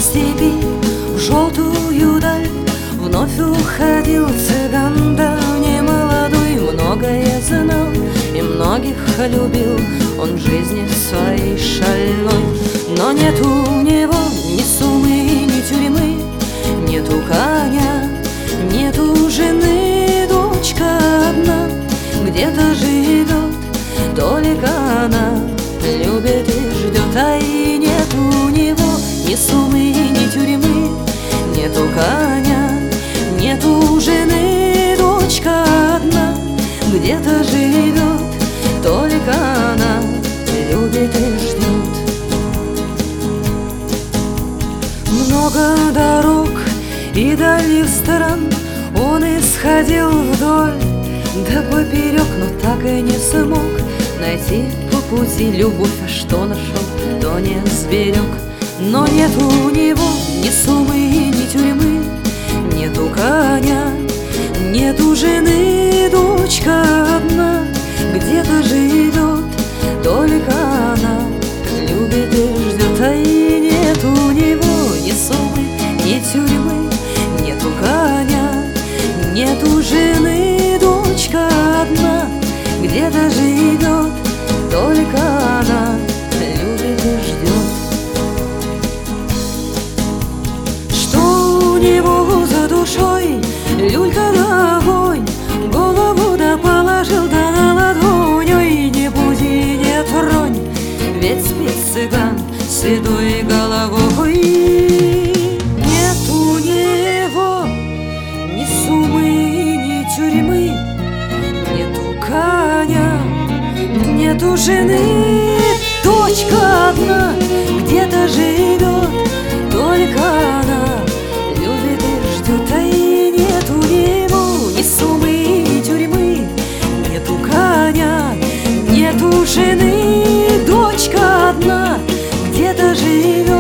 степи, в желтую даль вновь уходил цыган, да не молодой, многое знал и многих любил он жизни своей шальной. Но нет у него ни суммы, ни тюрьмы, нету коня, нету жены, дочка одна где-то живет, только она любит и ждет. А и нет у него ни суммы, ни тюрьмы, нету коня, нету жены, дочка одна где-то живет, только она любит и ждет. Много дорог и дальних стран он исходил вдоль да поперек, но так и не смог найти по пути любовь, а что нашел, то не сберег. Но нет у него ни суммы, ни тюрьмы, нету коня, нету жены, дочка одна где-то живет, только она любит и ждет. А и нет у него ни суммы, ни тюрьмы, нету коня, нету жены, дочка одна где-то живет, только она любит и ждет. Что у него за душой? Люлька да огонь, голову да положил да на ладонь. Ой, не буди, не тронь, ведь спит цыган седой головой. Нет у него ни суммы, ни тюрьмы, нету коня, нету жены, дочка одна где-то живет, только она любит и ждет. А и нет у него ни суммы, ни тюрьмы, нету коня, нету жены, дочка одна где-то живет.